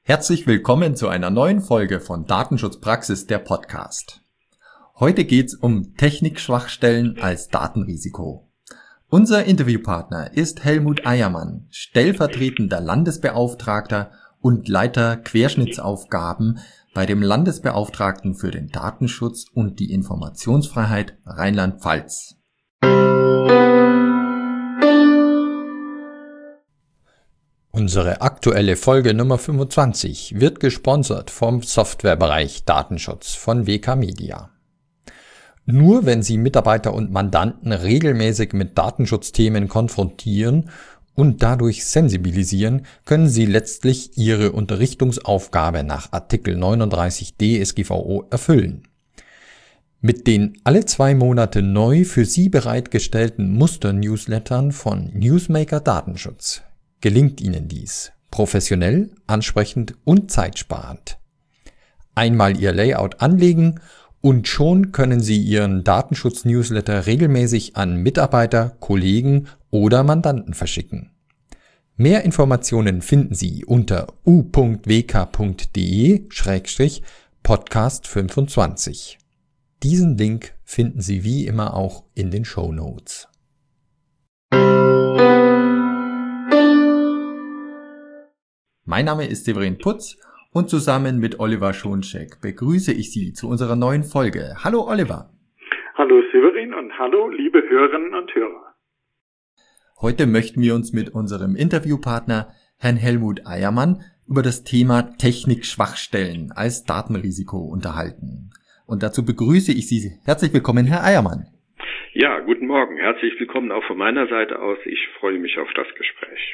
Herzlich willkommen zu einer neuen Folge von Datenschutzpraxis, der Podcast. Heute geht's um Technikschwachstellen als Datenrisiko. Unser Interviewpartner ist Helmut Eiermann, stellvertretender Landesbeauftragter und Leiter Querschnittsaufgaben bei dem Landesbeauftragten für den Datenschutz und die Informationsfreiheit Rheinland-Pfalz. Unsere aktuelle Folge Nummer 25 wird gesponsert vom Softwarebereich Datenschutz von WK Media. Nur wenn Sie Mitarbeiter und Mandanten regelmäßig mit Datenschutzthemen konfrontieren und dadurch sensibilisieren, können Sie letztlich Ihre Unterrichtungsaufgabe nach Artikel 39 DSGVO erfüllen. Mit den alle 2 Monate neu für Sie bereitgestellten Muster-Newslettern von Newsmaker Datenschutz gelingt Ihnen dies professionell, ansprechend und zeitsparend. Einmal Ihr Layout anlegen und schon können Sie Ihren Datenschutz-Newsletter regelmäßig an Mitarbeiter, Kollegen oder Mandanten verschicken. Mehr Informationen finden Sie unter u.wk.de/podcast25. Diesen Link finden Sie wie immer auch in den Shownotes. Mein Name ist Severin Putz und zusammen mit Oliver Schoncheck begrüße ich Sie zu unserer neuen Folge. Hallo Oliver. Hallo Severin und hallo liebe Hörerinnen und Hörer. Heute möchten wir uns mit unserem Interviewpartner Herrn Helmut Eiermann über das Thema Technikschwachstellen als Datenrisiko unterhalten. Und dazu begrüße ich Sie. Herzlich willkommen, Herr Eiermann. Ja, guten Morgen. Herzlich willkommen auch von meiner Seite aus. Ich freue mich auf das Gespräch.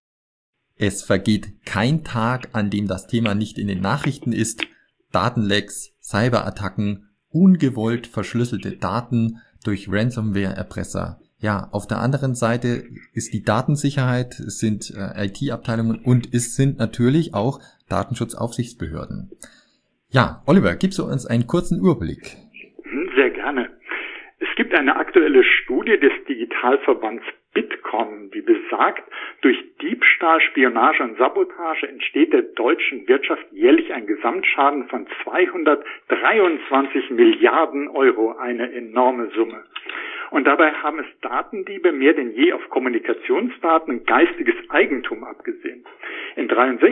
Es vergeht kein Tag, an dem das Thema nicht in den Nachrichten ist. Datenlecks, Cyberattacken, ungewollt verschlüsselte Daten durch Ransomware-Erpresser. Ja, auf der anderen Seite ist die Datensicherheit, es sind IT-Abteilungen und es sind natürlich auch Datenschutzaufsichtsbehörden. Ja, Oliver, gibst du uns einen kurzen Überblick? Sehr gerne. Es gibt eine aktuelle Studie des Digitalverbands Bitkom, die besagt, durch Diebstahl, Spionage und Sabotage entsteht der deutschen Wirtschaft jährlich ein Gesamtschaden von 223 Milliarden Euro, eine enorme Summe. Und dabei haben es Datendiebe mehr denn je auf Kommunikationsdaten und geistiges Eigentum abgesehen. In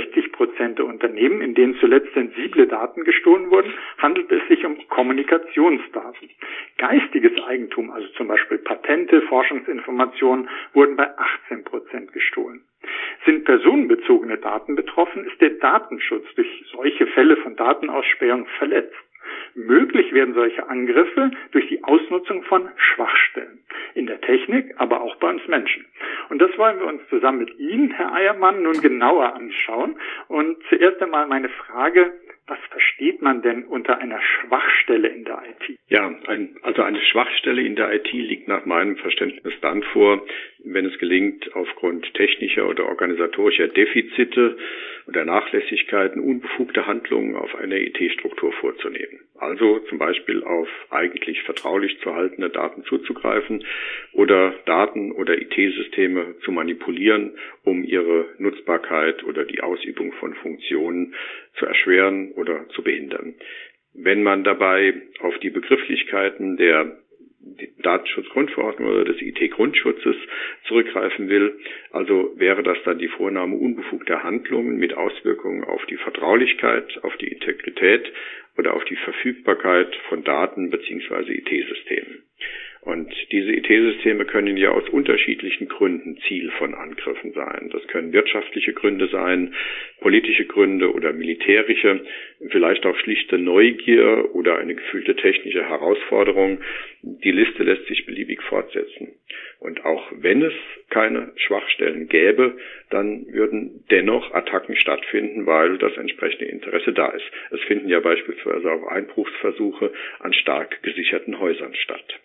63% der Unternehmen, in denen zuletzt sensible Daten gestohlen wurden, handelt es sich um Kommunikationsdaten. Geistiges Eigentum, also zum Beispiel Patente, Forschungsinformationen, wurden bei 18% gestohlen. Sind personenbezogene Daten betroffen, ist der Datenschutz durch solche Fälle von Datenausspähung verletzt. Möglich werden solche Angriffe durch die Ausnutzung von Schwachstellen in der Technik, aber auch bei uns Menschen. Und das wollen wir uns zusammen mit Ihnen, Herr Eiermann, nun genauer anschauen. Und zuerst einmal meine Frage: Was versteht man denn unter einer Schwachstelle in der IT? Ja, also eine Schwachstelle in der IT liegt nach meinem Verständnis dann vor, wenn es gelingt, aufgrund technischer oder organisatorischer Defizite oder Nachlässigkeiten unbefugte Handlungen auf eine IT-Struktur vorzunehmen. Also zum Beispiel auf eigentlich vertraulich zu haltende Daten zuzugreifen oder Daten oder IT-Systeme zu manipulieren, um ihre Nutzbarkeit oder die Ausübung von Funktionen zu erschweren oder zu behindern. Wenn man dabei auf die Begrifflichkeiten der Datenschutzgrundverordnung oder des IT-Grundschutzes zurückgreifen will, also wäre das dann die Vornahme unbefugter Handlungen mit Auswirkungen auf die Vertraulichkeit, auf die Integrität oder auf die Verfügbarkeit von Daten bzw. IT-Systemen. Und diese IT-Systeme können ja aus unterschiedlichen Gründen Ziel von Angriffen sein. Das können wirtschaftliche Gründe sein, politische Gründe oder militärische, vielleicht auch schlichte Neugier oder eine gefühlte technische Herausforderung. Die Liste lässt sich beliebig fortsetzen. Und auch wenn es keine Schwachstellen gäbe, dann würden dennoch Attacken stattfinden, weil das entsprechende Interesse da ist. Es finden ja beispielsweise auch Einbruchsversuche an stark gesicherten Häusern statt.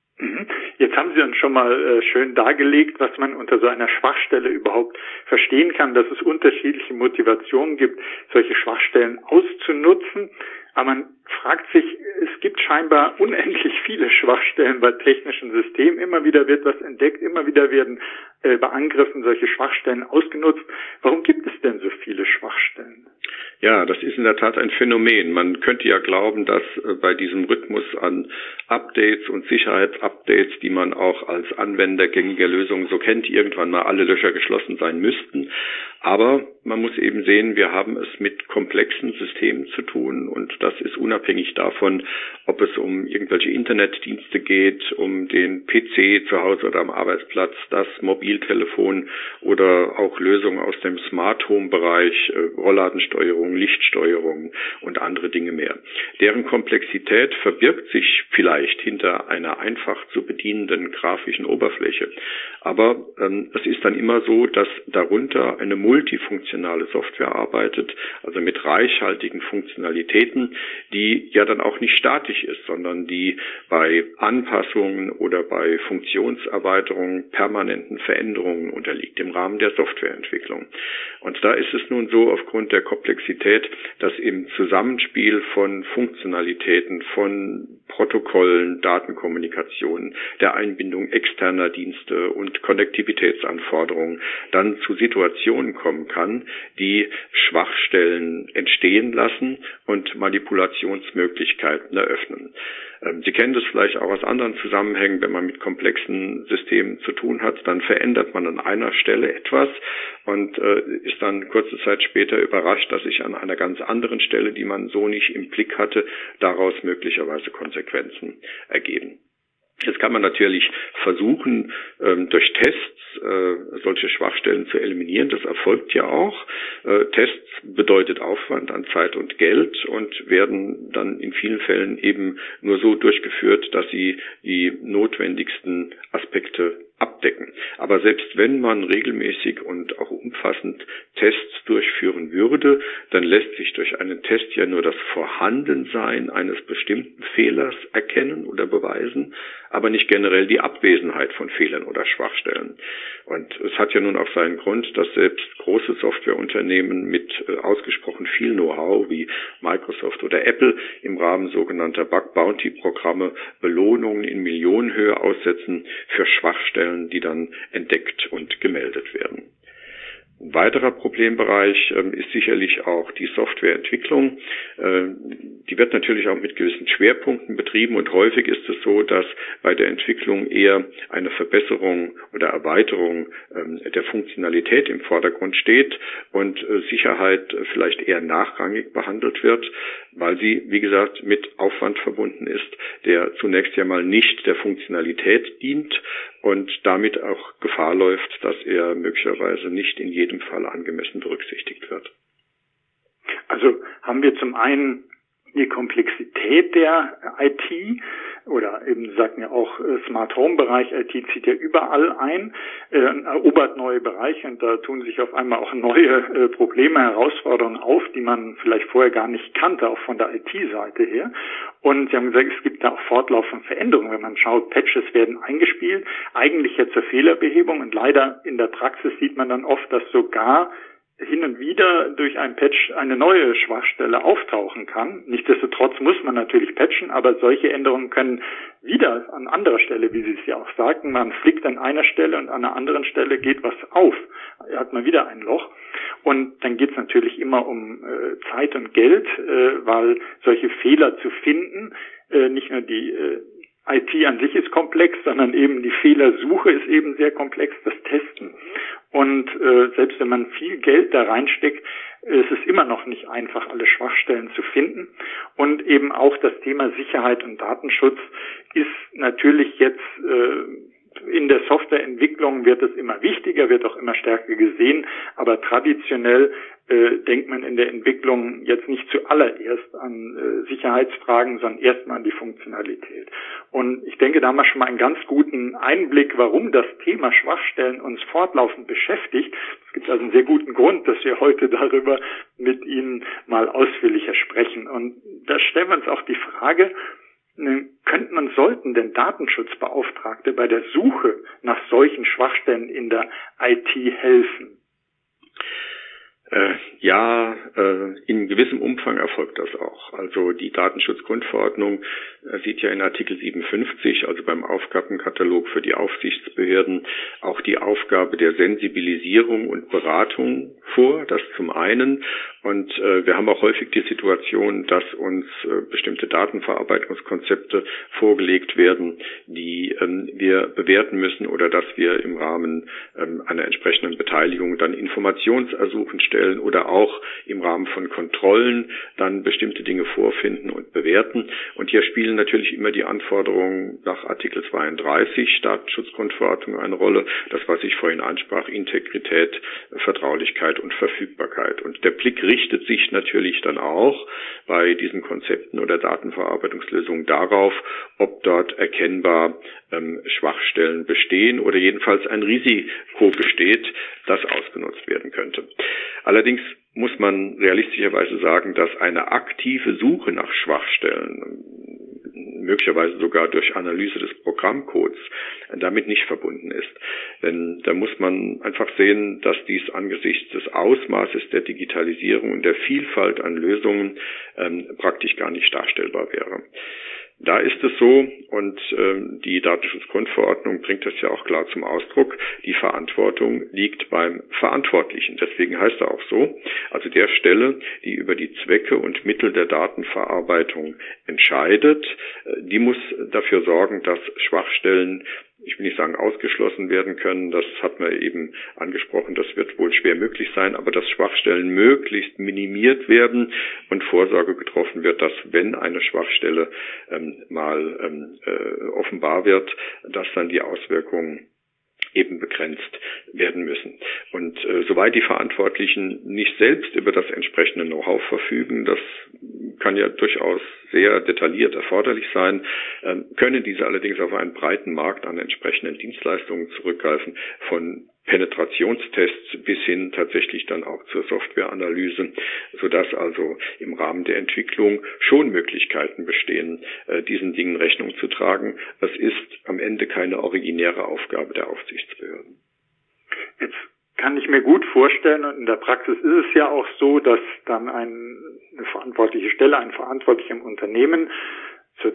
Jetzt haben Sie uns schon mal schön dargelegt, was man unter so einer Schwachstelle überhaupt verstehen kann, dass es unterschiedliche Motivationen gibt, solche Schwachstellen auszunutzen. Aber man fragt sich, es gibt scheinbar unendlich viele Schwachstellen bei technischen Systemen. Immer wieder wird was entdeckt, immer wieder werden bei Angriffen solche Schwachstellen ausgenutzt. Warum gibt es denn so viele Schwachstellen? Ja, das ist in der Tat ein Phänomen. Man könnte ja glauben, dass bei diesem Rhythmus an Updates und Sicherheitsupdates, die man auch als Anwender gängiger Lösungen so kennt, irgendwann mal alle Löcher geschlossen sein müssten. Aber man muss eben sehen, wir haben es mit komplexen Systemen zu tun und das ist unabhängig davon, ob es um irgendwelche Internetdienste geht, um den PC zu Hause oder am Arbeitsplatz, das Mobiltelefon oder auch Lösungen aus dem Smart Home Bereich, Rollladensteuerung, Lichtsteuerung und andere Dinge mehr. Deren Komplexität verbirgt sich vielleicht hinter einer einfach zu bedienenden grafischen Oberfläche. Aber es ist dann immer so, dass darunter eine multifunktionale Software arbeitet, also mit reichhaltigen Funktionalitäten, die ja dann auch nicht statisch ist, sondern die bei Anpassungen oder bei Funktionserweiterungen permanenten Veränderungen unterliegt im Rahmen der Softwareentwicklung. Und da ist es nun so, aufgrund der Komplexität, dass im Zusammenspiel von Funktionalitäten, von Protokollen, Datenkommunikationen, der Einbindung externer Dienste und Konnektivitätsanforderungen dann zu Situationen kommen kann, die Schwachstellen entstehen lassen und Manipulationsmöglichkeiten eröffnen. Sie kennen das vielleicht auch aus anderen Zusammenhängen, wenn man mit komplexen Systemen zu tun hat, dann verändert man an einer Stelle etwas und ist dann kurze Zeit später überrascht, dass sich an einer ganz anderen Stelle, die man so nicht im Blick hatte, daraus möglicherweise Konsequenzen ergeben. Jetzt kann man natürlich versuchen, durch Tests solche Schwachstellen zu eliminieren. Das erfolgt ja auch. Tests bedeutet Aufwand an Zeit und Geld und werden dann in vielen Fällen eben nur so durchgeführt, dass sie die notwendigsten Aspekte abdecken. Aber selbst wenn man regelmäßig und auch umfassend Tests durchführen würde, dann lässt sich durch einen Test ja nur das Vorhandensein eines bestimmten Fehlers erkennen oder beweisen, aber nicht generell die Abwesenheit von Fehlern oder Schwachstellen. Und es hat ja nun auch seinen Grund, dass selbst große Softwareunternehmen mit ausgesprochen viel Know-how wie Microsoft oder Apple im Rahmen sogenannter Bug-Bounty-Programme Belohnungen in Millionenhöhe aussetzen für Schwachstellen, die dann entdeckt und gemeldet werden. Ein weiterer Problembereich ist sicherlich auch die Softwareentwicklung. Die wird natürlich auch mit gewissen Schwerpunkten betrieben und häufig ist es so, dass bei der Entwicklung eher eine Verbesserung oder Erweiterung der Funktionalität im Vordergrund steht und Sicherheit vielleicht eher nachrangig behandelt wird, weil sie, wie gesagt, mit Aufwand verbunden ist, der zunächst ja mal nicht der Funktionalität dient und damit auch Gefahr läuft, dass er möglicherweise nicht in jedem Fall angemessen berücksichtigt wird. Also haben wir zum einen die Komplexität der IT oder eben sagten ja auch Smart Home Bereich, IT zieht ja überall ein, erobert neue Bereiche und da tun sich auf einmal auch neue Probleme, Herausforderungen auf, die man vielleicht vorher gar nicht kannte, auch von der IT-Seite her. Und Sie haben gesagt, es gibt da auch fortlaufende Veränderungen. Wenn man schaut, Patches werden eingespielt, eigentlich ja zur Fehlerbehebung und leider in der Praxis sieht man dann oft, dass sogar hin und wieder durch ein Patch eine neue Schwachstelle auftauchen kann. Nichtsdestotrotz muss man natürlich patchen, aber solche Änderungen können wieder an anderer Stelle, wie Sie es ja auch sagten, man flickt an einer Stelle und an einer anderen Stelle geht was auf. Da hat man wieder ein Loch. Und dann geht es natürlich immer um Zeit und Geld, weil solche Fehler zu finden, nicht nur die IT an sich ist komplex, sondern eben die Fehlersuche ist eben sehr komplex, das Testen. Und selbst wenn man viel Geld da reinsteckt, ist es immer noch nicht einfach, alle Schwachstellen zu finden. Und eben auch das Thema Sicherheit und Datenschutz ist natürlich jetzt in der Softwareentwicklung wird es immer wichtiger, wird auch immer stärker gesehen, aber traditionell denkt man in der Entwicklung jetzt nicht zuallererst an Sicherheitsfragen, sondern erstmal an die Funktionalität. Und ich denke, da haben wir schon mal einen ganz guten Einblick, warum das Thema Schwachstellen uns fortlaufend beschäftigt. Es gibt also einen sehr guten Grund, dass wir heute darüber mit Ihnen mal ausführlicher sprechen. Und da stellen wir uns auch die Frage, könnten und sollten denn Datenschutzbeauftragte bei der Suche nach solchen Schwachstellen in der IT helfen? In gewissem Umfang erfolgt das auch. Also die Datenschutzgrundverordnung sieht ja in Artikel 57, also beim Aufgabenkatalog für die Aufsichtsbehörden, auch die Aufgabe der Sensibilisierung und Beratung vor, das zum einen. Und wir haben auch häufig die Situation, dass uns bestimmte Datenverarbeitungskonzepte vorgelegt werden, die wir bewerten müssen oder dass wir im Rahmen einer entsprechenden Beteiligung dann Informationsersuchen stellen oder auch im Rahmen von Kontrollen dann bestimmte Dinge vorfinden und bewerten. Und hier spielen natürlich immer die Anforderungen nach Artikel 32 Datenschutzgrundverordnung eine Rolle. Das, was ich vorhin ansprach, Integrität, Vertraulichkeit und Verfügbarkeit. Und der Blick richtet sich natürlich dann auch bei diesen Konzepten oder Datenverarbeitungslösungen darauf, ob dort erkennbar Schwachstellen bestehen oder jedenfalls ein Risiko besteht, das ausgenutzt werden könnte. Allerdings muss man realistischerweise sagen, dass eine aktive Suche nach Schwachstellen, möglicherweise sogar durch Analyse des Programmcodes, damit nicht verbunden ist. Denn da muss man einfach sehen, dass dies angesichts des Ausmaßes der Digitalisierung und der Vielfalt an Lösungen praktisch gar nicht darstellbar wäre. Da ist es so, und die Datenschutzgrundverordnung bringt das ja auch klar zum Ausdruck, die Verantwortung liegt beim Verantwortlichen. Deswegen heißt er auch so, also der Stelle, die über die Zwecke und Mittel der Datenverarbeitung entscheidet, die muss dafür sorgen, dass Schwachstellen, ich will nicht sagen ausgeschlossen werden können, das hat man eben angesprochen, das wird wohl schwer möglich sein, aber dass Schwachstellen möglichst minimiert werden und Vorsorge getroffen wird, dass wenn eine Schwachstelle offenbar wird, dass dann die Auswirkungen eben begrenzt werden müssen. Und soweit die Verantwortlichen nicht selbst über das entsprechende Know-how verfügen, das kann ja durchaus sehr detailliert erforderlich sein, können diese allerdings auf einen breiten Markt an entsprechenden Dienstleistungen zurückgreifen, von Penetrationstests bis hin tatsächlich dann auch zur Softwareanalyse, sodass also im Rahmen der Entwicklung schon Möglichkeiten bestehen, diesen Dingen Rechnung zu tragen. Das ist am Ende keine originäre Aufgabe der Aufsichtsbehörden. Jetzt kann ich mir gut vorstellen, und in der Praxis ist es ja auch so, dass dann eine verantwortliche Stelle, ein Verantwortlicher im Unternehmen zum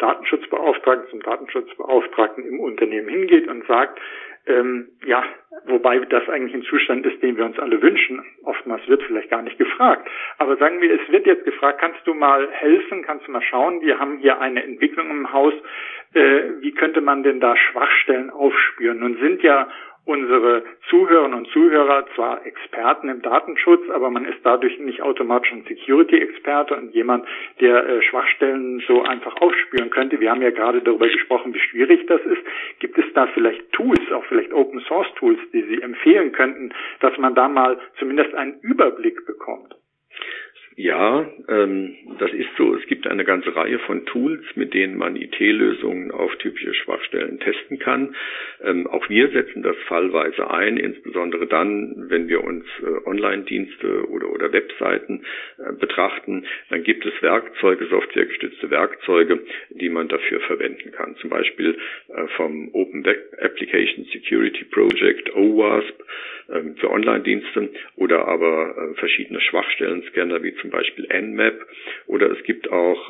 Datenschutzbeauftragten im Unternehmen hingeht und sagt, wobei das eigentlich ein Zustand ist, den wir uns alle wünschen. Oftmals wird vielleicht gar nicht gefragt. Aber sagen wir, es wird jetzt gefragt, kannst du mal helfen, kannst du mal schauen, wir haben hier eine Entwicklung im Haus, wie könnte man denn da Schwachstellen aufspüren? Nun sind ja unsere Zuhörerinnen und Zuhörer zwar Experten im Datenschutz, aber man ist dadurch nicht automatisch ein Security-Experte und jemand, der Schwachstellen so einfach aufspüren könnte. Wir haben ja gerade darüber gesprochen, wie schwierig das ist. Gibt es da vielleicht Tools, auch vielleicht Open-Source-Tools, die Sie empfehlen könnten, dass man da mal zumindest einen Überblick bekommt? Ja, das ist so. Es gibt eine ganze Reihe von Tools, mit denen man IT-Lösungen auf typische Schwachstellen testen kann. Auch wir setzen das fallweise ein, insbesondere dann, wenn wir uns Online-Dienste oder Webseiten betrachten. Dann gibt es Werkzeuge, softwaregestützte Werkzeuge, die man dafür verwenden kann. Zum Beispiel vom Open Web Application Security Project, OWASP, für Online-Dienste oder aber verschiedene Schwachstellen-Scanner wie zum Beispiel Nmap, oder es gibt auch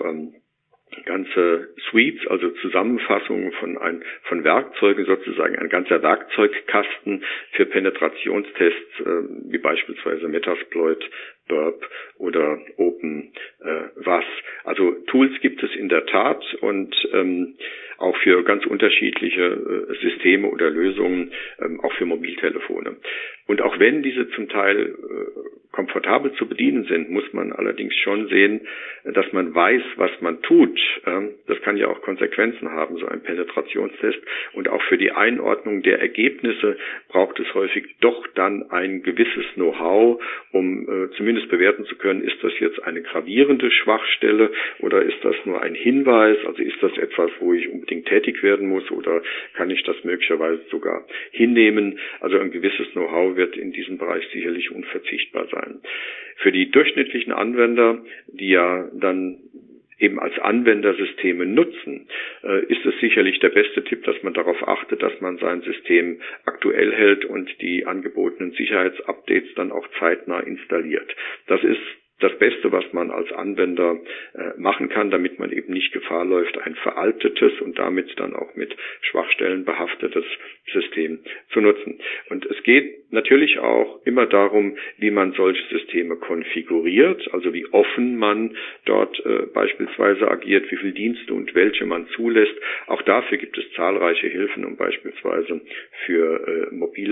ganze Suites, also Zusammenfassungen von Werkzeugen, sozusagen ein ganzer Werkzeugkasten für Penetrationstests, wie beispielsweise Metasploit, Burp oder OpenWAS. Also Tools gibt es in der Tat und auch für ganz unterschiedliche Systeme oder Lösungen, auch für Mobiltelefone. Und auch wenn diese zum Teil komfortabel zu bedienen sind, muss man allerdings schon sehen, dass man weiß, was man tut. Das kann ja auch Konsequenzen haben, so ein Penetrationstest. Und auch für die Einordnung der Ergebnisse braucht es häufig doch dann ein gewisses Know-how, um zumindest bewerten zu können, ist das jetzt eine gravierende Schwachstelle oder ist das nur ein Hinweis? Also ist das etwas, wo ich unbedingt tätig werden muss oder kann ich das möglicherweise sogar hinnehmen? Also ein gewisses Know-how wird in diesem Bereich sicherlich unverzichtbar sein. Für die durchschnittlichen Anwender, die ja dann eben als Anwendersysteme nutzen, ist es sicherlich der beste Tipp, dass man darauf achtet, dass man sein System aktuell hält und die angebotenen Sicherheitsupdates dann auch zeitnah installiert. Das ist das Beste, was man als Anwender machen kann, damit man eben nicht Gefahr läuft, ein veraltetes und damit dann auch mit Schwachstellen behaftetes System zu nutzen. Und es geht natürlich auch immer darum, wie man solche Systeme konfiguriert, also wie offen man dort beispielsweise agiert, wie viele Dienste und welche man zulässt. Auch dafür gibt es zahlreiche Hilfen, um beispielsweise für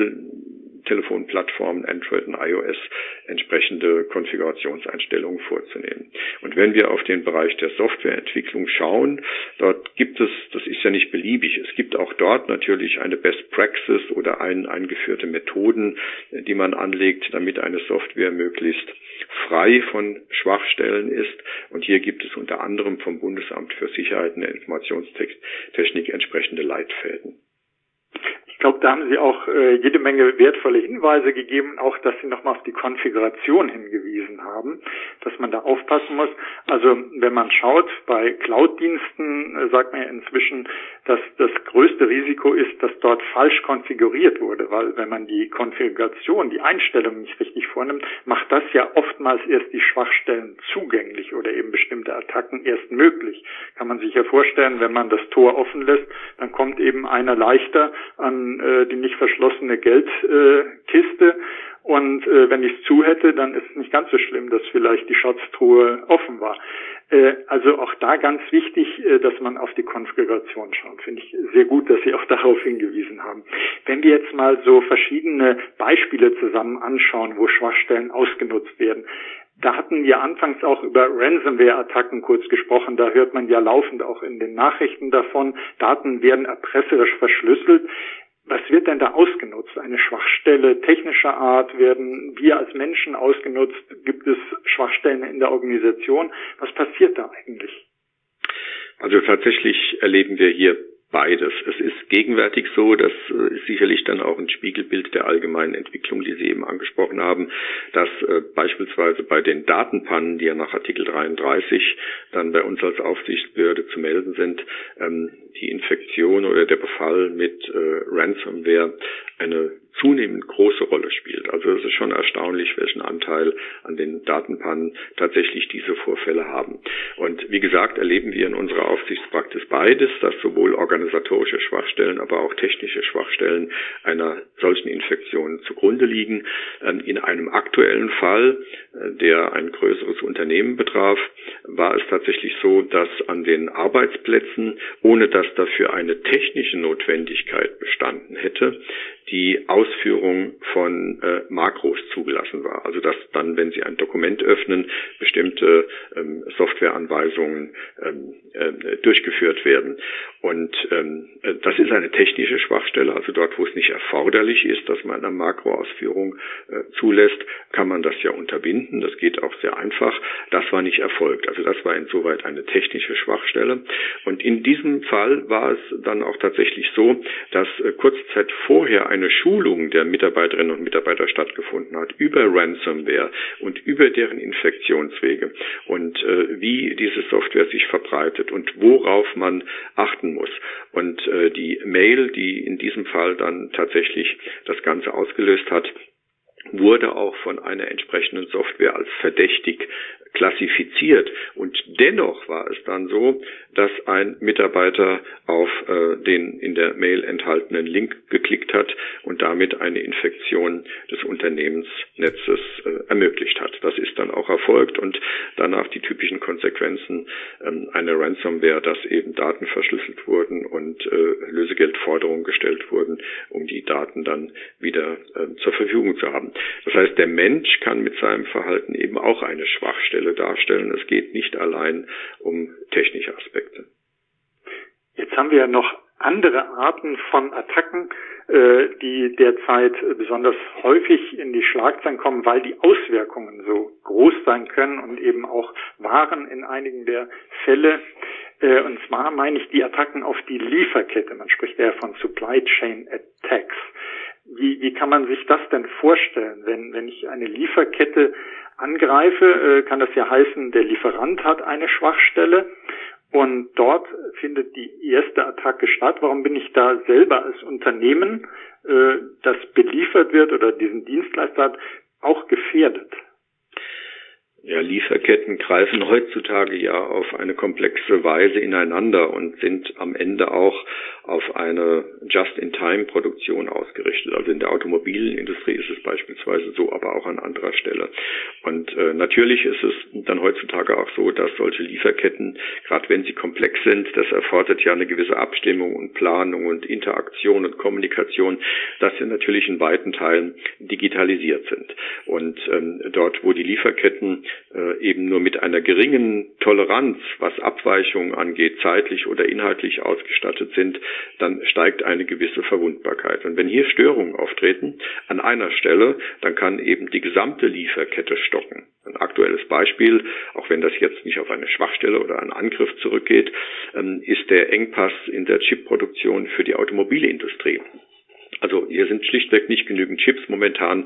Mobiltelefonplattformen, Android und iOS, entsprechende Konfigurationseinstellungen vorzunehmen. Und wenn wir auf den Bereich der Softwareentwicklung schauen, dort gibt es, das ist ja nicht beliebig, es gibt auch dort natürlich eine Best Practice oder eingeführte Methoden, die man anlegt, damit eine Software möglichst frei von Schwachstellen ist. Und hier gibt es unter anderem vom Bundesamt für Sicherheit in der Informationstechnik entsprechende Leitfäden. Ich glaube, da haben Sie auch jede Menge wertvolle Hinweise gegeben, auch dass Sie nochmal auf die Konfiguration hingewiesen haben, dass man da aufpassen muss. Also wenn man schaut, bei Cloud-Diensten sagt man ja inzwischen, dass das größte Risiko ist, dass dort falsch konfiguriert wurde, weil wenn man die Konfiguration, die Einstellung nicht richtig vornimmt, macht das ja oftmals erst die Schwachstellen zugänglich oder eben bestimmte Attacken erst möglich. Kann man sich ja vorstellen, wenn man das Tor offen lässt, dann kommt eben einer leichter an die nicht verschlossene Geldkiste und wenn ich es zu hätte, dann ist es nicht ganz so schlimm, dass vielleicht die Schatztruhe offen war. Also auch da ganz wichtig, dass man auf die Konfiguration schaut. Finde ich sehr gut, dass Sie auch darauf hingewiesen haben. Wenn wir jetzt mal so verschiedene Beispiele zusammen anschauen, wo Schwachstellen ausgenutzt werden, da hatten wir anfangs auch über Ransomware-Attacken kurz gesprochen. Da hört man ja laufend auch in den Nachrichten davon. Daten werden erpresserisch verschlüsselt. Was wird denn da ausgenutzt? Eine Schwachstelle technischer Art? Werden wir als Menschen ausgenutzt? Gibt es Schwachstellen in der Organisation? Was passiert da eigentlich? Also tatsächlich erleben wir hier beides. Es ist gegenwärtig so, das ist sicherlich dann auch ein Spiegelbild der allgemeinen Entwicklung, die Sie eben angesprochen haben, dass beispielsweise bei den Datenpannen, die ja nach Artikel 33 dann bei uns als Aufsichtsbehörde zu melden sind, die Infektion oder der Befall mit Ransomware eine zunehmend große Rolle spielt. Also es ist schon erstaunlich, welchen Anteil an den Datenpannen tatsächlich diese Vorfälle haben. Und wie gesagt, erleben wir in unserer Aufsichtspraxis beides, dass sowohl organisatorische Schwachstellen, aber auch technische Schwachstellen einer solchen Infektion zugrunde liegen. In einem aktuellen Fall, der ein größeres Unternehmen betraf, war es tatsächlich so, dass an den Arbeitsplätzen, ohne dass dafür eine technische Notwendigkeit bestanden hätte, die Ausführung von Makros zugelassen war. Also dass dann, wenn Sie ein Dokument öffnen, bestimmte Softwareanweisungen durchgeführt werden. Und das ist eine technische Schwachstelle, also dort, wo es nicht erforderlich ist, dass man eine Makroausführung zulässt, kann man das ja unterbinden. Das geht auch sehr einfach. Das war nicht erfolgt. Also das war insoweit eine technische Schwachstelle. Und in diesem Fall war es dann auch tatsächlich so, dass kurze Zeit vorher eine Schulung der Mitarbeiterinnen und Mitarbeiter stattgefunden hat über Ransomware und über deren Infektionswege und wie diese Software sich verbreitet und worauf man achten muss. Und die Mail, die in diesem Fall dann tatsächlich das Ganze ausgelöst hat, wurde auch von einer entsprechenden Software als verdächtig klassifiziert. Und dennoch war es dann so, dass ein Mitarbeiter auf den in der Mail enthaltenen Link geklickt hat und damit eine Infektion des Unternehmensnetzes ermöglicht hat. Das ist dann auch erfolgt und danach die typischen Konsequenzen einer Ransomware, dass eben Daten verschlüsselt wurden und Lösegeldforderungen gestellt wurden, um die Daten dann wieder zur Verfügung zu haben. Das heißt, der Mensch kann mit seinem Verhalten eben auch eine Schwachstelle darstellen. Es geht nicht allein um technische Aspekte. Jetzt haben wir ja noch andere Arten von Attacken, die derzeit besonders häufig in die Schlagzeilen kommen, weil die Auswirkungen so groß sein können und eben auch waren in einigen der Fälle. Und zwar meine ich die Attacken auf die Lieferkette. Man spricht ja von Supply Chain Attacks. Wie kann man sich das denn vorstellen? Wenn ich eine Lieferkette angreife, kann das ja heißen, der Lieferant hat eine Schwachstelle und dort findet die erste Attacke statt. Warum bin ich da selber als Unternehmen, das beliefert wird oder diesen Dienstleister hat, auch gefährdet? Ja, Lieferketten greifen heutzutage ja auf eine komplexe Weise ineinander und sind am Ende auch auf eine Just-in-Time-Produktion ausgerichtet. Also in der Automobilindustrie ist es beispielsweise so, aber auch an anderer Stelle. Und natürlich ist es dann heutzutage auch so, dass solche Lieferketten, gerade wenn sie komplex sind, das erfordert ja eine gewisse Abstimmung und Planung und Interaktion und Kommunikation, dass sie natürlich in weiten Teilen digitalisiert sind. Und dort, wo die Lieferketten eben nur mit einer geringen Toleranz, was Abweichungen angeht, zeitlich oder inhaltlich ausgestattet sind, dann steigt eine gewisse Verwundbarkeit. Und wenn hier Störungen auftreten an einer Stelle, dann kann eben die gesamte Lieferkette stocken. Ein aktuelles Beispiel, auch wenn das jetzt nicht auf eine Schwachstelle oder einen Angriff zurückgeht, ist der Engpass in der Chipproduktion für die Automobilindustrie. Also hier sind schlichtweg nicht genügend Chips momentan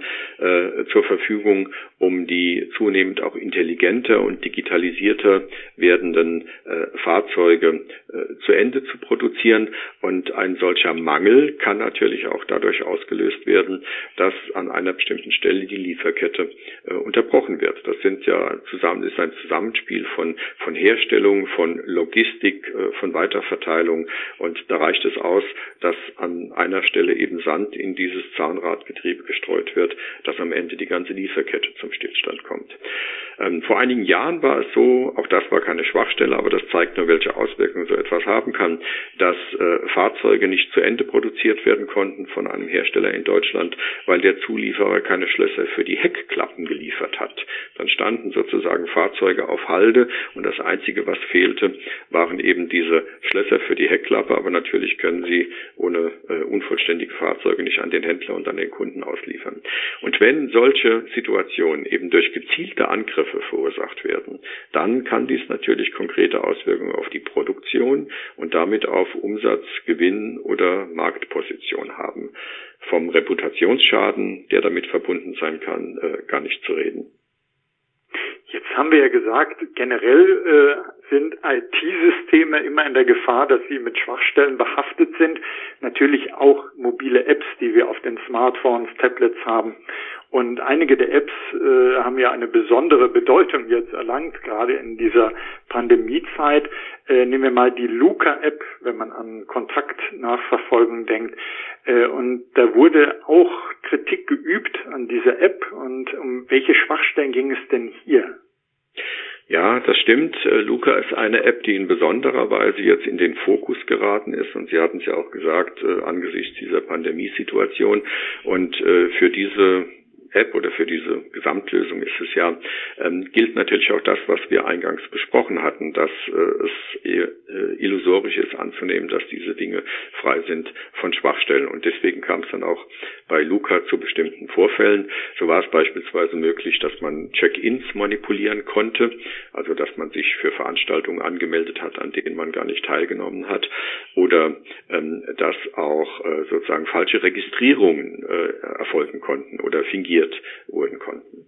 zur Verfügung, um die zunehmend auch intelligenter und digitalisierter werdenden Fahrzeuge zu Ende zu produzieren. Und ein solcher Mangel kann natürlich auch dadurch ausgelöst werden, dass an einer bestimmten Stelle die Lieferkette unterbrochen wird. Das ist ein Zusammenspiel von Herstellung, von Logistik, von Weiterverteilung. Und da reicht es aus, dass an einer Stelle eben Sand in dieses Zahnradgetriebe gestreut wird, dass am Ende die ganze Lieferkette zum Stillstand kommt. Vor einigen Jahren war es so, auch das war keine Schwachstelle, aber das zeigt nur, welche Auswirkungen so etwas haben kann, dass Fahrzeuge nicht zu Ende produziert werden konnten von einem Hersteller in Deutschland, weil der Zulieferer keine Schlösser für die Heckklappen geliefert hat. Dann standen sozusagen Fahrzeuge auf Halde und das Einzige, was fehlte, waren eben diese Schlösser für die Heckklappe, aber natürlich können sie ohne unvollständige Fahrzeuge nicht an den Händler und an den Kunden ausliefern. Und wenn solche Situationen eben durch gezielte Angriffe verursacht werden, dann kann dies natürlich konkrete Auswirkungen auf die Produktion und damit auf Umsatz, Gewinn oder Marktposition haben. Vom Reputationsschaden, der damit verbunden sein kann, gar nicht zu reden. Jetzt haben wir ja gesagt, generell sind IT-Systeme immer in der Gefahr, dass sie mit Schwachstellen behaftet sind. Natürlich auch mobile Apps, die wir auf den Smartphones, Tablets haben. Und einige der Apps haben ja eine besondere Bedeutung jetzt erlangt, gerade in dieser Pandemiezeit. Nehmen wir mal die Luca-App, wenn man an Kontaktnachverfolgung denkt. Und da wurde auch Kritik geübt an dieser App. Und um welche Schwachstellen ging es denn hier? Ja, das stimmt. Luca ist eine App, die in besonderer Weise jetzt in den Fokus geraten ist. Und Sie hatten es ja auch gesagt, angesichts dieser Pandemiesituation. Und für diese App oder für diese Gesamtlösung ist es ja, gilt natürlich auch das, was wir eingangs besprochen hatten, dass es illusorisch ist anzunehmen, dass diese Dinge frei sind von Schwachstellen. Und deswegen kam es dann auch bei Luca zu bestimmten Vorfällen. So war es beispielsweise möglich, dass man Check-ins manipulieren konnte, also dass man sich für Veranstaltungen angemeldet hat, an denen man gar nicht teilgenommen hat, oder dass auch sozusagen falsche Registrierungen erfolgen konnten oder fingiert wurden konnten.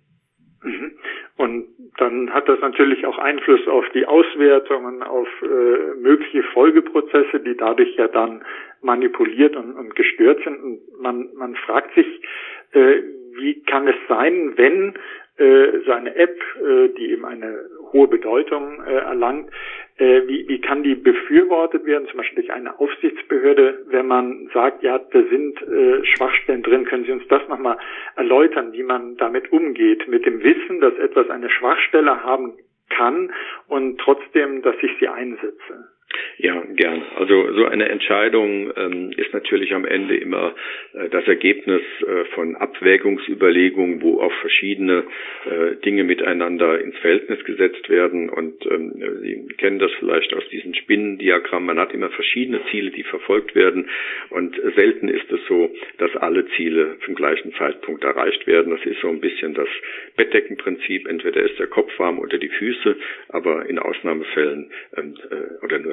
Und dann hat das natürlich auch Einfluss auf die Auswertungen, auf mögliche Folgeprozesse, die dadurch ja dann manipuliert und gestört sind. Und man fragt sich, wie kann es sein, wenn so eine App, die eben eine hohe Bedeutung erlangt, wie kann die befürwortet werden, zum Beispiel durch eine Aufsichtsbehörde, wenn man sagt, ja, da sind Schwachstellen drin. Können Sie uns das nochmal erläutern, wie man damit umgeht, mit dem Wissen, dass etwas eine Schwachstelle haben kann und trotzdem, dass ich sie einsetze? Ja, gern. Also so eine Entscheidung ist natürlich am Ende immer das Ergebnis von Abwägungsüberlegungen, wo auch verschiedene Dinge miteinander ins Verhältnis gesetzt werden. Und Sie kennen das vielleicht aus diesen Spinnendiagrammen. Man hat immer verschiedene Ziele, die verfolgt werden. Und selten ist es so, dass alle Ziele zum gleichen Zeitpunkt erreicht werden. Das ist so ein bisschen das Bettdeckenprinzip. Entweder ist der Kopf warm oder die Füße, aber in Ausnahmefällen oder nur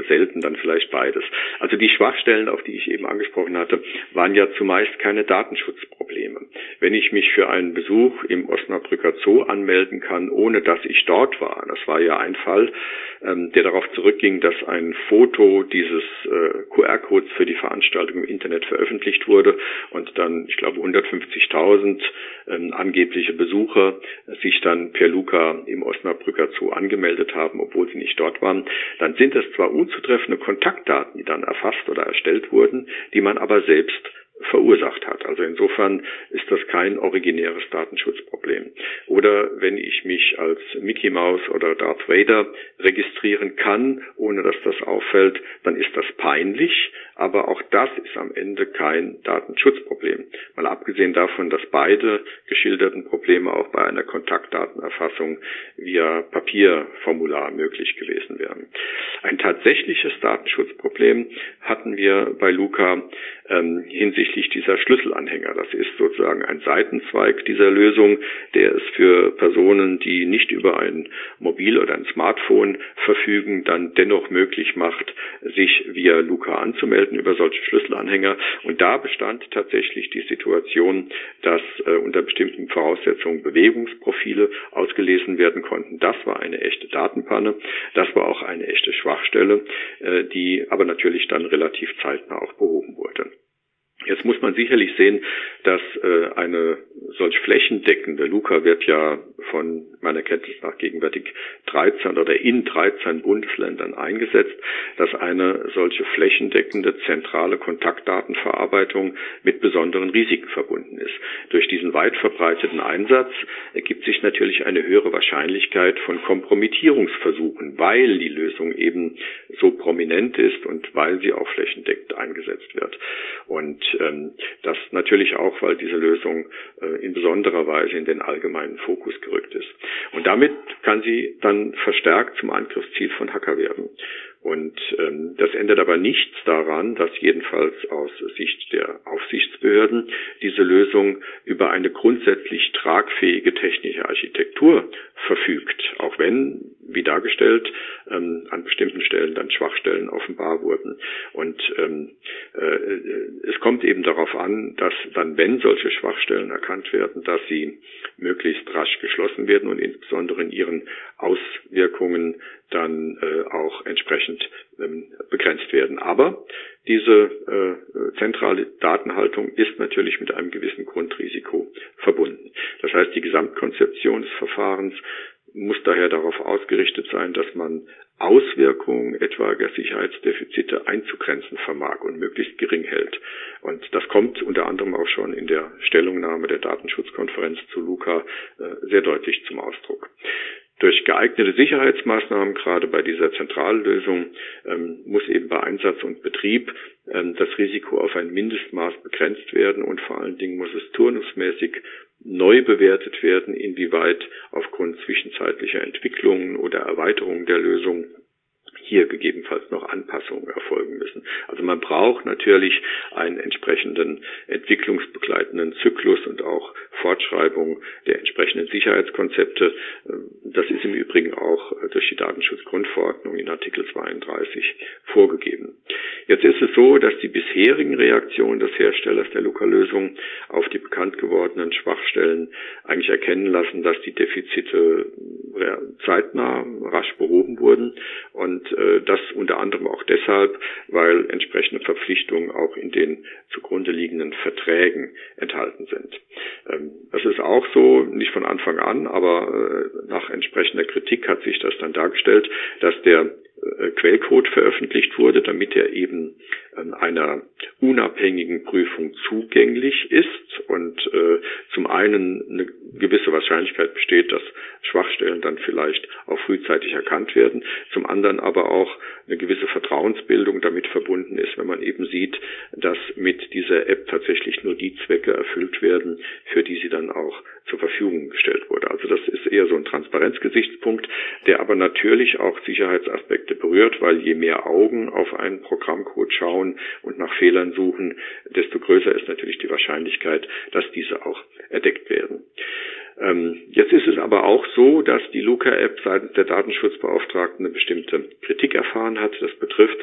selten dann vielleicht beides. Also die Schwachstellen, auf die ich eben angesprochen hatte, waren ja zumeist keine Datenschutzprobleme. Wenn ich mich für einen Besuch im Osnabrücker Zoo anmelden kann, ohne dass ich dort war, das war ja ein Fall, der darauf zurückging, dass ein Foto dieses QR-Codes für die Veranstaltung im Internet veröffentlicht wurde und dann, ich glaube, 150.000 angebliche Besucher sich dann per Luca im Osnabrücker Zoo angemeldet haben, obwohl sie nicht dort waren, dann sind es zwar unzutreffende Kontaktdaten, die dann erfasst oder erstellt wurden, die man aber selbst verursacht hat. Also insofern ist das kein originäres Datenschutzproblem. Oder wenn ich mich als Mickey Mouse oder Darth Vader registrieren kann, ohne dass das auffällt, dann ist das peinlich, aber auch das ist am Ende kein Datenschutzproblem. Mal abgesehen davon, dass beide geschilderten Probleme auch bei einer Kontaktdatenerfassung via Papierformular möglich gewesen wären. Ein tatsächliches Datenschutzproblem hatten wir bei Luca hinsichtlich dieser Schlüsselanhänger. Das ist sozusagen ein Seitenzweig dieser Lösung, der es für Personen, die nicht über ein Mobil- oder ein Smartphone verfügen, dann dennoch möglich macht, sich via Luca anzumelden über solche Schlüsselanhänger. Und da bestand tatsächlich die Situation, dass unter bestimmten Voraussetzungen Bewegungsprofile ausgelesen werden konnten. Das war eine echte Datenpanne. Das war auch eine echte Schwachstelle, die aber natürlich dann relativ zeitnah auch behoben wurde. Jetzt muss man sicherlich sehen, dass eine solch flächendeckende, Luca wird ja von meiner Kenntnis nach gegenwärtig 13 oder in 13 Bundesländern eingesetzt, dass eine solche flächendeckende zentrale Kontaktdatenverarbeitung mit besonderen Risiken verbunden ist. Durch diesen weit verbreiteten Einsatz ergibt sich natürlich eine höhere Wahrscheinlichkeit von Kompromittierungsversuchen, weil die Lösung eben so prominent ist und weil sie auch flächendeckend eingesetzt wird. Und das natürlich auch, weil diese Lösung in besonderer Weise in den allgemeinen Fokus gerückt ist. Und damit kann sie dann verstärkt zum Angriffsziel von Hacker werden. Und das ändert aber nichts daran, dass jedenfalls aus Sicht der Aufsichtsbehörden diese Lösung über eine grundsätzlich tragfähige technische Architektur verfügt, auch wenn, wie dargestellt, an bestimmten Stellen dann Schwachstellen offenbar wurden. Und es kommt eben darauf an, dass dann, wenn solche Schwachstellen erkannt werden, dass sie möglichst rasch geschlossen werden und insbesondere in ihren Auswirkungen dann auch entsprechend begrenzt werden. Aber diese zentrale Datenhaltung ist natürlich mit einem gewissen Grundrisiko verbunden. Das heißt, die Gesamtkonzeption des Verfahrens muss daher darauf ausgerichtet sein, dass man Auswirkungen etwaiger Sicherheitsdefizite einzugrenzen vermag und möglichst gering hält. Und das kommt unter anderem auch schon in der Stellungnahme der Datenschutzkonferenz zu Luca sehr deutlich zum Ausdruck. Durch geeignete Sicherheitsmaßnahmen, gerade bei dieser Zentrallösung, muss eben bei Einsatz und Betrieb das Risiko auf ein Mindestmaß begrenzt werden und vor allen Dingen muss es turnusmäßig neu bewertet werden, inwieweit aufgrund zwischenzeitlicher Entwicklungen oder Erweiterungen der Lösung hier gegebenenfalls noch Anpassungen erfolgen müssen. Also man braucht natürlich einen entsprechenden entwicklungsbegleitenden Zyklus und auch Fortschreibung der entsprechenden Sicherheitskonzepte. Das ist im Übrigen auch durch die Datenschutzgrundverordnung in Artikel 32 vorgegeben. Jetzt ist es so, dass die bisherigen Reaktionen des Herstellers der Luca-Lösung auf die bekannt gewordenen Schwachstellen eigentlich erkennen lassen, dass die Defizite zeitnah rasch behoben wurden und das unter anderem auch deshalb, weil entsprechende Verpflichtungen auch in den zugrunde liegenden Verträgen enthalten sind. Das ist auch so, nicht von Anfang an, aber nach entsprechender Kritik hat sich das dann dargestellt, dass der Quellcode veröffentlicht wurde, damit er eben einer unabhängigen Prüfung zugänglich ist und zum einen eine gewisse Wahrscheinlichkeit besteht, dass Schwachstellen dann vielleicht auch frühzeitig erkannt werden, zum anderen aber auch eine gewisse Vertrauensbildung damit verbunden ist, wenn man eben sieht, dass mit dieser App tatsächlich nur die Zwecke erfüllt werden, für die sie dann auch zur Verfügung gestellt wurde. Also das ist eher so ein Transparenzgesichtspunkt, der aber natürlich auch Sicherheitsaspekte berührt, weil je mehr Augen auf einen Programmcode schauen und nach Fehlern suchen, desto größer ist natürlich die Wahrscheinlichkeit, dass diese auch entdeckt werden. Jetzt ist es aber auch so, dass die Luca-App seitens der Datenschutzbeauftragten eine bestimmte Kritik erfahren hat. Das betrifft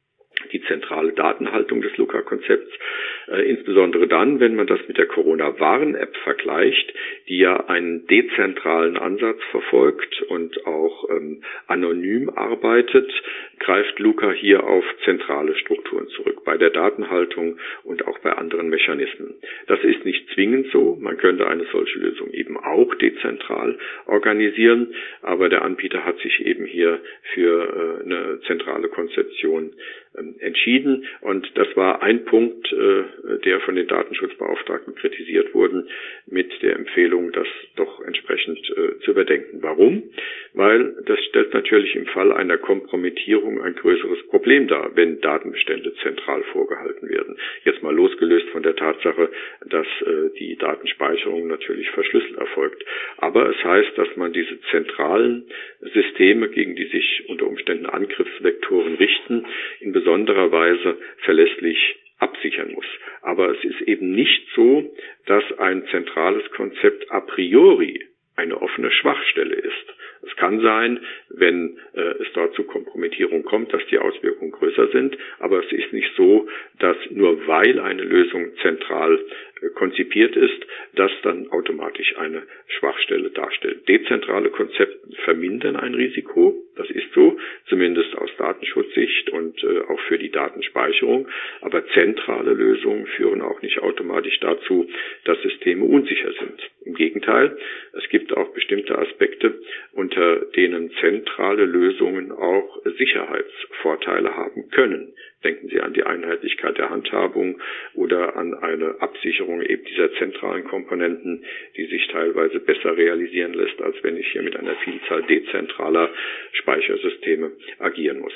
die zentrale Datenhaltung des Luca-Konzepts, insbesondere dann, wenn man das mit der Corona-Warn-App vergleicht, die ja einen dezentralen Ansatz verfolgt und auch anonym arbeitet, greift Luca hier auf zentrale Strukturen zurück, bei der Datenhaltung und auch bei anderen Mechanismen. Das ist nicht zwingend so, man könnte eine solche Lösung eben auch dezentral organisieren, aber der Anbieter hat sich eben hier für eine zentrale Konzeption entschieden, und das war ein Punkt, der von den Datenschutzbeauftragten kritisiert wurde, mit der Empfehlung, das doch entsprechend zu überdenken. Warum? Weil das stellt natürlich im Fall einer Kompromittierung ein größeres Problem dar, wenn Datenbestände zentral vorgehalten werden. Jetzt mal losgelöst von der Tatsache, dass die Datenspeicherung natürlich verschlüsselt erfolgt. Aber es heißt, dass man diese zentralen Systeme, gegen die sich unter Umständen Angriffsvektoren richten, in besonderer Weise verlässlich absichern muss. Aber es ist eben nicht so, dass ein zentrales Konzept a priori eine offene Schwachstelle ist. Es kann sein, wenn es dort zu Kompromittierung kommt, dass die Auswirkungen größer sind, aber es ist nicht so, dass nur weil eine Lösung zentral konzipiert ist, das dann automatisch eine Schwachstelle darstellt. Dezentrale Konzepte vermindern ein Risiko, das ist so, zumindest aus Datenschutzsicht und auch für die Datenspeicherung, aber zentrale Lösungen führen auch nicht automatisch dazu, dass Systeme unsicher sind. Im Gegenteil, es gibt auch bestimmte Aspekte, unter denen zentrale Lösungen auch Sicherheitsvorteile haben können. Denken Sie an die Einheitlichkeit der Handhabung oder an eine Absicherung eben dieser zentralen Komponenten, die sich teilweise besser realisieren lässt, als wenn ich hier mit einer Vielzahl dezentraler Speichersysteme agieren muss.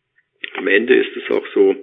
Am Ende ist es auch so,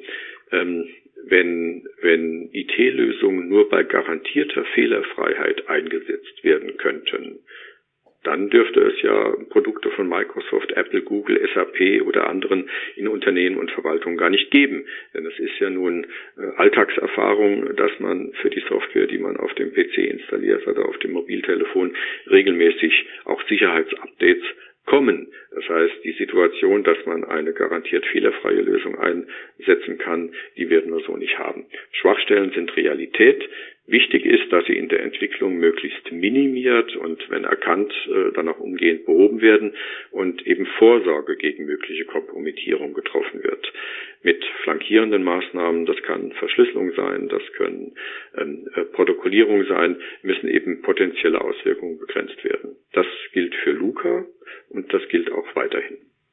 wenn IT-Lösungen nur bei garantierter Fehlerfreiheit eingesetzt werden könnten, dann dürfte es ja Produkte von Microsoft, Apple, Google, SAP oder anderen in Unternehmen und Verwaltungen gar nicht geben. Denn es ist ja nun Alltagserfahrung, dass man für die Software, die man auf dem PC installiert oder auf dem Mobiltelefon, regelmäßig auch Sicherheitsupdates kommen. Das heißt, die Situation, dass man eine garantiert fehlerfreie Lösung einsetzen kann, die werden wir so nicht haben. Schwachstellen sind Realität. Wichtig ist, dass sie in der Entwicklung möglichst minimiert und wenn erkannt, dann auch umgehend behoben werden und eben Vorsorge gegen mögliche Kompromittierung getroffen wird. Mit flankierenden Maßnahmen, das kann Verschlüsselung sein, das können Protokollierung sein, müssen eben potenzielle Auswirkungen begrenzt werden. Das gilt für Luca und das gilt auch weiterhin.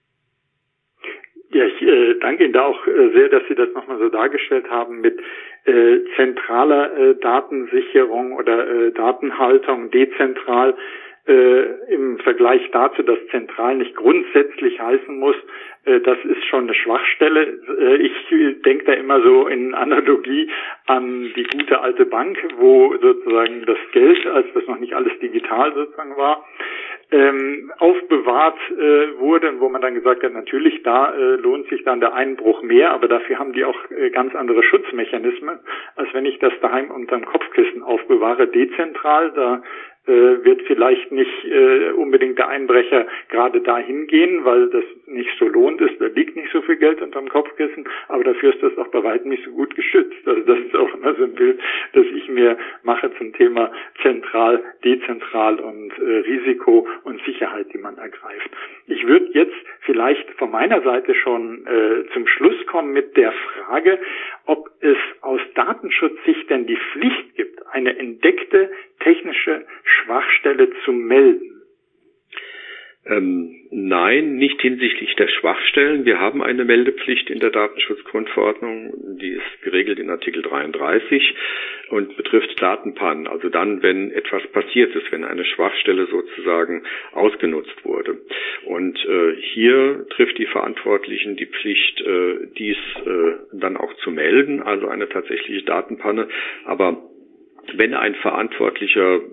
Ja, ich danke Ihnen da auch sehr, dass Sie das nochmal so dargestellt haben mit zentraler Datensicherung oder Datenhaltung dezentral im Vergleich dazu, dass zentral nicht grundsätzlich heißen muss, das ist schon eine Schwachstelle. Ich denke da immer so in Analogie an die gute alte Bank, wo sozusagen das Geld, als das noch nicht alles digital sozusagen war, aufbewahrt wurde, wo man dann gesagt hat, natürlich, da lohnt sich dann der Einbruch mehr, aber dafür haben die auch ganz andere Schutzmechanismen, als wenn ich das daheim unterm Kopfkissen aufbewahre, dezentral. Da wird vielleicht nicht unbedingt der Einbrecher gerade dahin gehen, weil das nicht so lohnt ist, da liegt nicht so viel Geld unterm Kopfkissen, aber dafür ist das auch bei weitem nicht so gut geschützt. Also das ist auch immer so ein Bild, das ich mir mache zum Thema zentral, dezentral und Risiko und Sicherheit, die man ergreift. Ich würde jetzt vielleicht von meiner Seite schon zum Schluss kommen mit der Frage, ob es aus Datenschutzsicht denn die Pflicht gibt, eine entdeckte technische Schwachstelle zu melden. Nein, nicht hinsichtlich der Schwachstellen. Wir haben eine Meldepflicht in der Datenschutzgrundverordnung, die ist geregelt in Artikel 33 und betrifft Datenpannen, also dann, wenn etwas passiert ist, wenn eine Schwachstelle sozusagen ausgenutzt wurde. Und hier trifft die Verantwortlichen die Pflicht, dies dann auch zu melden, also eine tatsächliche Datenpanne. Aber wenn ein Verantwortlicher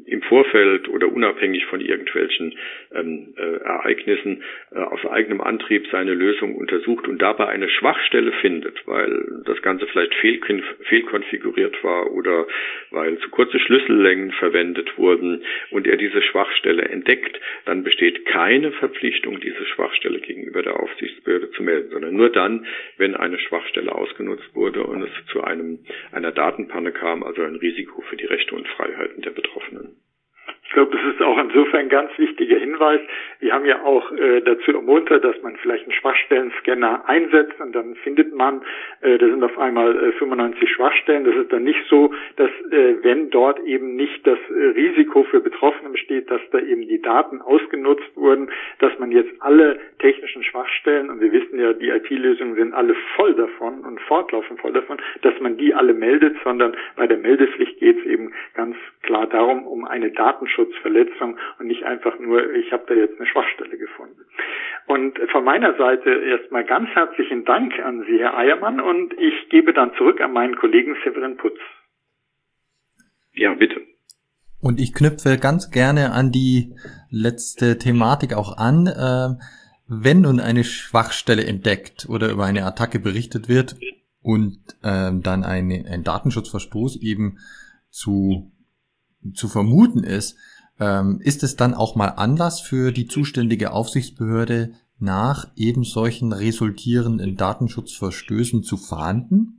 im Vorfeld oder unabhängig von irgendwelchen Ereignissen aus eigenem Antrieb seine Lösung untersucht und dabei eine Schwachstelle findet, weil das Ganze vielleicht fehlkonfiguriert war oder weil zu kurze Schlüssellängen verwendet wurden und er diese Schwachstelle entdeckt, dann besteht keine Verpflichtung, diese Schwachstelle gegenüber der Aufsichtsbehörde zu melden, sondern nur dann, wenn eine Schwachstelle ausgenutzt wurde und es zu einer Datenpanne kam, also ein Risiko für die Rechte und Freiheiten der Betroffenen. Ich glaube, das ist auch insofern ein ganz wichtiger Hinweis. Wir haben ja auch dazu ermuntert, dass man vielleicht einen Schwachstellen-Scanner einsetzt und dann findet man, da sind auf einmal 95 Schwachstellen. Das ist dann nicht so, dass wenn dort eben nicht das Risiko für Betroffene besteht, dass da eben die Daten ausgenutzt wurden, dass man jetzt alle technischen Schwachstellen, und wir wissen ja, die IT-Lösungen sind alle voll davon und fortlaufend voll davon, dass man die alle meldet, sondern bei der Meldepflicht geht es eben ganz klar darum, um eine Datenschutzverletzung und nicht einfach nur, ich habe da jetzt eine Schwachstelle gefunden. Und von meiner Seite erstmal ganz herzlichen Dank an Sie, Herr Eiermann, und ich gebe dann zurück an meinen Kollegen Severin Putz. Ja, bitte. Und ich knüpfe ganz gerne an die letzte Thematik auch an. Wenn nun eine Schwachstelle entdeckt oder über eine Attacke berichtet wird und dann ein Datenschutzverstoß eben zu vermuten ist es dann auch mal Anlass für die zuständige Aufsichtsbehörde, nach eben solchen resultierenden Datenschutzverstößen zu fahnden?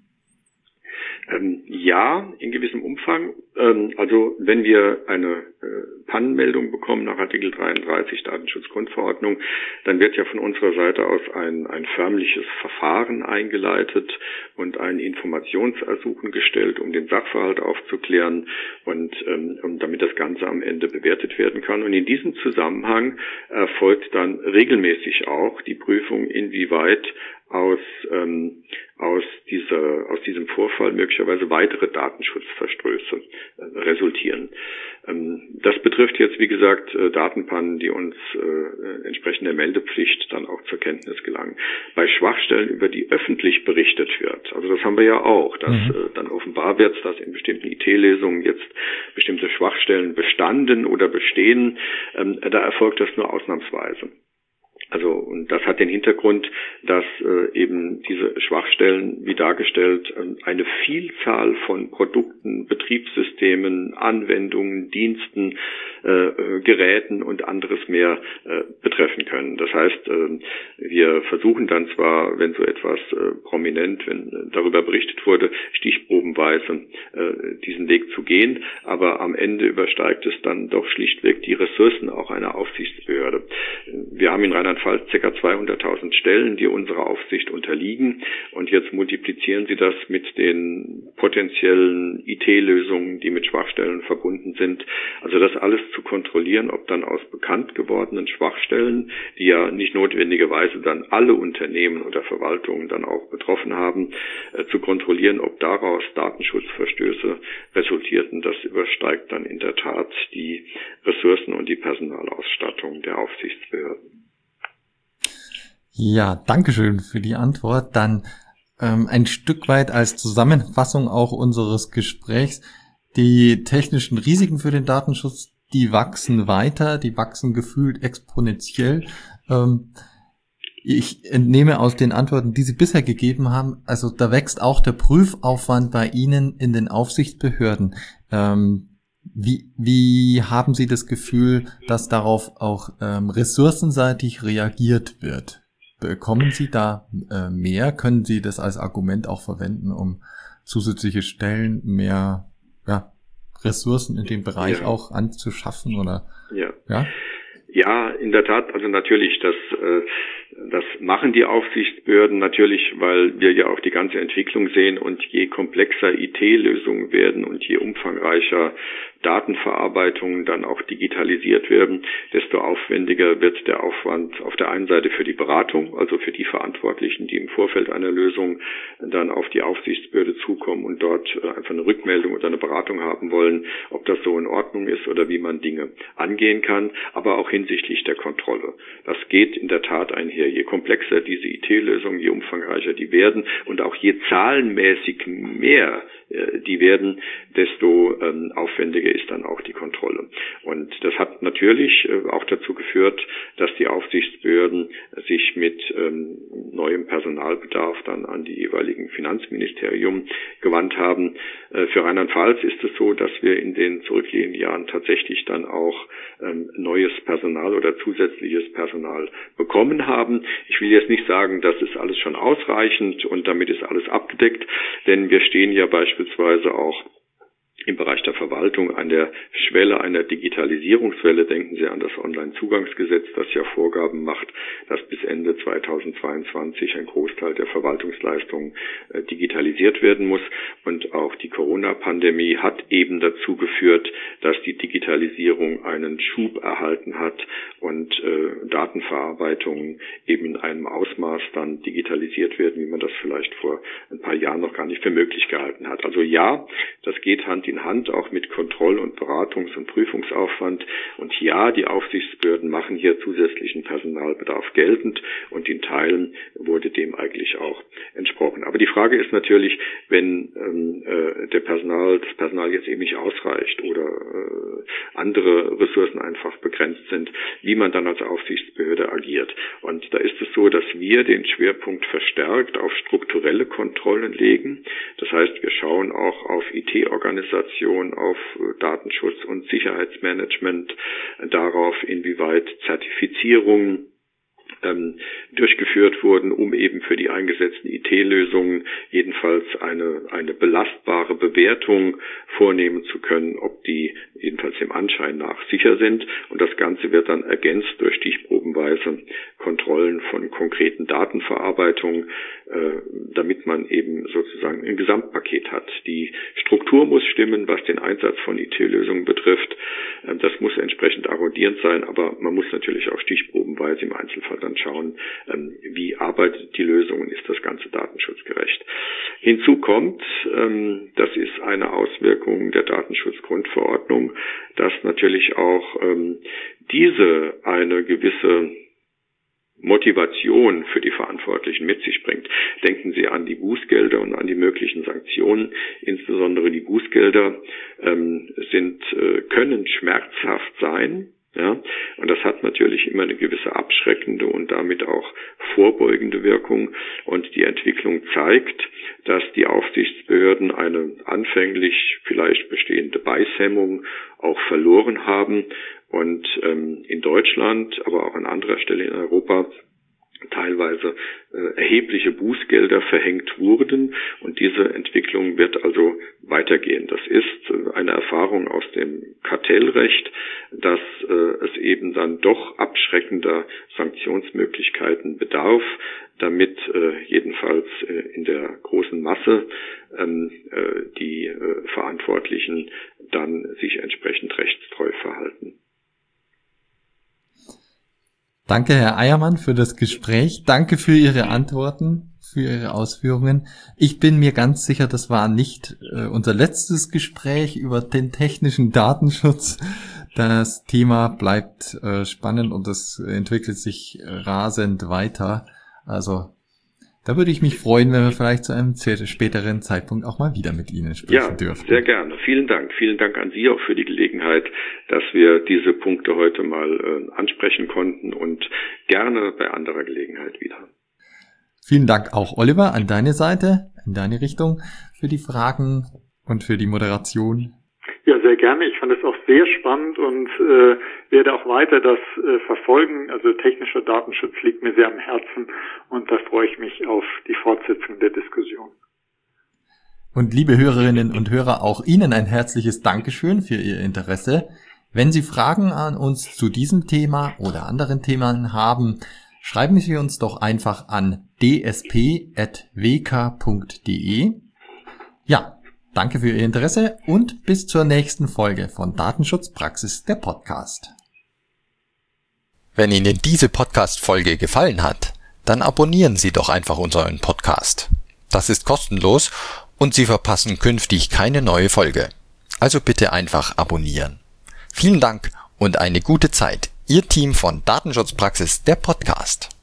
Ja, in gewissem Umfang. Also wenn wir eine Pannenmeldung bekommen nach Artikel 33 Datenschutzgrundverordnung, dann wird ja von unserer Seite aus ein förmliches Verfahren eingeleitet und ein Informationsersuchen gestellt, um den Sachverhalt aufzuklären und damit das Ganze am Ende bewertet werden kann. Und in diesem Zusammenhang erfolgt dann regelmäßig auch die Prüfung, inwieweit aus diesem Vorfall möglicherweise weitere Datenschutzverstöße resultieren. Das betrifft jetzt, wie gesagt, Datenpannen, die uns entsprechend der Meldepflicht dann auch zur Kenntnis gelangen. Bei Schwachstellen, über die öffentlich berichtet wird, also das haben wir ja auch, dass dann offenbar wird, dass in bestimmten IT-Lesungen jetzt bestimmte Schwachstellen bestanden oder bestehen, da erfolgt das nur ausnahmsweise. Also, und das hat den Hintergrund, dass eben diese Schwachstellen, wie dargestellt, eine Vielzahl von Produkten, Betriebssystemen, Anwendungen, Diensten, Geräten und anderes mehr betreffen können. Das heißt, wir versuchen dann zwar, wenn so etwas prominent, wenn darüber berichtet wurde, stichprobenweise diesen Weg zu gehen, aber am Ende übersteigt es dann doch schlichtweg die Ressourcen auch einer Aufsichtsbehörde. Wir haben in Rheinland-Pfalz ca. 200.000 Stellen, die unserer Aufsicht unterliegen, und jetzt multiplizieren Sie das mit den potenziellen IT-Lösungen, die mit Schwachstellen verbunden sind. Also das alles zu kontrollieren, ob dann aus bekannt gewordenen Schwachstellen, die ja nicht notwendigerweise dann alle Unternehmen oder Verwaltungen dann auch betroffen haben, zu kontrollieren, ob daraus Datenschutzverstöße resultierten, das übersteigt dann in der Tat die Ressourcen und die Personalausstattung der Aufsichtsbehörden. Ja, dankeschön für die Antwort. Dann ein Stück weit als Zusammenfassung auch unseres Gesprächs. Die technischen Risiken für den Datenschutz, die wachsen weiter, die wachsen gefühlt exponentiell. Ich entnehme aus den Antworten, die Sie bisher gegeben haben, also da wächst auch der Prüfaufwand bei Ihnen in den Aufsichtsbehörden. Wie haben Sie das Gefühl, dass darauf auch ressourcenseitig reagiert wird? Bekommen Sie da mehr? Können Sie das als Argument auch verwenden, um zusätzliche Stellen, mehr Ressourcen in dem Bereich auch anzuschaffen? Oder? Ja, in der Tat, also natürlich, das machen die Aufsichtsbehörden natürlich, weil wir ja auch die ganze Entwicklung sehen, und je komplexer IT-Lösungen werden und je umfangreicher Datenverarbeitungen dann auch digitalisiert werden, desto aufwendiger wird der Aufwand auf der einen Seite für die Beratung, also für die Verantwortlichen, die im Vorfeld einer Lösung dann auf die Aufsichtsbehörde zukommen und dort einfach eine Rückmeldung oder eine Beratung haben wollen, ob das so in Ordnung ist oder wie man Dinge angehen kann, aber auch hinsichtlich der Kontrolle. Das geht in der Tat einher. je komplexer diese IT-Lösungen, je umfangreicher die werden und auch je zahlenmäßig mehr die werden, desto aufwendiger ist dann auch die Kontrolle. Und das hat natürlich auch dazu geführt, dass die Aufsichtsbehörden sich mit neuem Personalbedarf dann an die jeweiligen Finanzministerium gewandt haben. Für Rheinland-Pfalz ist es so, dass wir in den zurückliegenden Jahren tatsächlich dann auch neues Personal oder zusätzliches Personal bekommen haben. Ich will jetzt nicht sagen, das ist alles schon ausreichend und damit ist alles abgedeckt, denn wir stehen ja beispielsweise auch im Bereich der Verwaltung an der Schwelle einer Digitalisierungswelle. Denken Sie an das Onlinezugangsgesetz, das ja Vorgaben macht, dass bis Ende 2022 ein Großteil der Verwaltungsleistungen digitalisiert werden muss. Und auch die Corona-Pandemie hat eben dazu geführt, dass die Digitalisierung einen Schub erhalten hat und Datenverarbeitungen eben in einem Ausmaß dann digitalisiert werden, wie man das vielleicht vor ein paar Jahren noch gar nicht für möglich gehalten hat. Also ja, das geht Hand in Hand auch mit Kontroll- und Beratungs- und Prüfungsaufwand. Und ja, die Aufsichtsbehörden machen hier zusätzlichen Personalbedarf geltend und in Teilen wurde dem eigentlich auch entsprochen. Aber die Frage ist natürlich, wenn das Personal jetzt eben nicht ausreicht oder andere Ressourcen einfach begrenzt sind, wie man dann als Aufsichtsbehörde agiert. Und da ist es so, dass wir den Schwerpunkt verstärkt auf strukturelle Kontrollen legen. Das heißt, wir schauen auch auf IT-Organisation, auf Datenschutz und Sicherheitsmanagement, darauf, inwieweit Zertifizierungen durchgeführt wurden, um eben für die eingesetzten IT-Lösungen jedenfalls eine belastbare Bewertung vornehmen zu können, ob die jedenfalls dem Anschein nach sicher sind. Und das Ganze wird dann ergänzt durch stichprobenweise Kontrollen von konkreten Datenverarbeitungen, damit man eben sozusagen ein Gesamtpaket hat. Die Struktur muss stimmen, was den Einsatz von IT-Lösungen betrifft. Das muss entsprechend arrondierend sein, aber man muss natürlich auch stichprobenweise im Einzelfall dann schauen, wie arbeitet die Lösung und ist das Ganze datenschutzgerecht. Hinzu kommt, das ist eine Auswirkung der Datenschutzgrundverordnung, dass natürlich auch diese eine gewisse Motivation für die Verantwortlichen mit sich bringt. Denken Sie an die Bußgelder und an die möglichen Sanktionen. Insbesondere die Bußgelder können schmerzhaft sein. Ja, und das hat natürlich immer eine gewisse abschreckende und damit auch vorbeugende Wirkung. Und die Entwicklung zeigt, dass die Aufsichtsbehörden eine anfänglich vielleicht bestehende Beißhemmung auch verloren haben und in Deutschland, aber auch an anderer Stelle in Europa teilweise erhebliche Bußgelder verhängt wurden und diese Entwicklung wird also weitergehen. Das ist eine Erfahrung aus dem Kartellrecht, dass es eben dann doch abschreckender Sanktionsmöglichkeiten bedarf, damit jedenfalls in der großen Masse die Verantwortlichen dann sich entsprechend rechtstreu verhalten. Danke, Herr Eiermann, für das Gespräch. Danke für Ihre Antworten, für Ihre Ausführungen. Ich bin mir ganz sicher, das war nicht unser letztes Gespräch über den technischen Datenschutz. Das Thema bleibt spannend und es entwickelt sich rasend weiter. Also da würde ich mich freuen, wenn wir vielleicht zu einem späteren Zeitpunkt auch mal wieder mit Ihnen sprechen dürfen. Ja, sehr gerne. Vielen Dank. Vielen Dank an Sie auch für die Gelegenheit, dass wir diese Punkte heute mal ansprechen konnten und gerne bei anderer Gelegenheit wieder. Vielen Dank auch, Oliver, an deine Seite, in deine Richtung, für die Fragen und für die Moderation. Ja, sehr gerne. Ich fand es auch sehr spannend und werde auch weiter das verfolgen. Also technischer Datenschutz liegt mir sehr am Herzen und da freue ich mich auf die Fortsetzung der Diskussion. Und liebe Hörerinnen und Hörer, auch Ihnen ein herzliches Dankeschön für Ihr Interesse. Wenn Sie Fragen an uns zu diesem Thema oder anderen Themen haben, schreiben Sie uns doch einfach an dsp@wk.de. Ja, danke für Ihr Interesse und bis zur nächsten Folge von Datenschutzpraxis, der Podcast. Wenn Ihnen diese Podcast-Folge gefallen hat, dann abonnieren Sie doch einfach unseren Podcast. Das ist kostenlos und Sie verpassen künftig keine neue Folge. Also bitte einfach abonnieren. Vielen Dank und eine gute Zeit. Ihr Team von Datenschutzpraxis, der Podcast.